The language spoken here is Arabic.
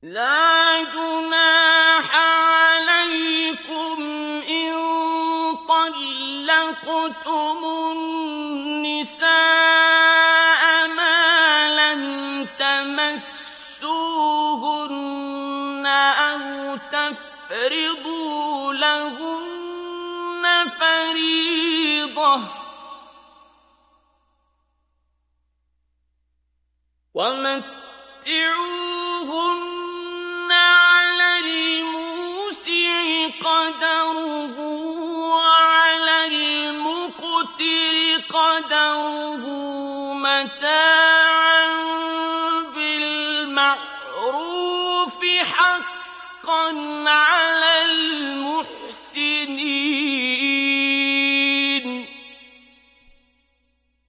لا جناح عليكم إن طلقتم النساء ما لم تمسوهن أو تفرضوا لهن فريضة ومتعوهن على الموسع قدره وعلى المقتر قدره متاعا بالمعروف حقا على